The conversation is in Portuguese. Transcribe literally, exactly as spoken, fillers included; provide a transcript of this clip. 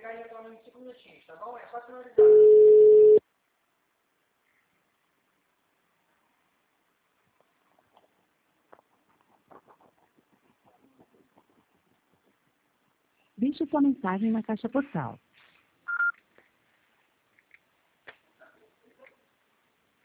chegar e retorna em cinco minutinhos, tá bom? É só finalizar. Deixe sua mensagem na caixa postal.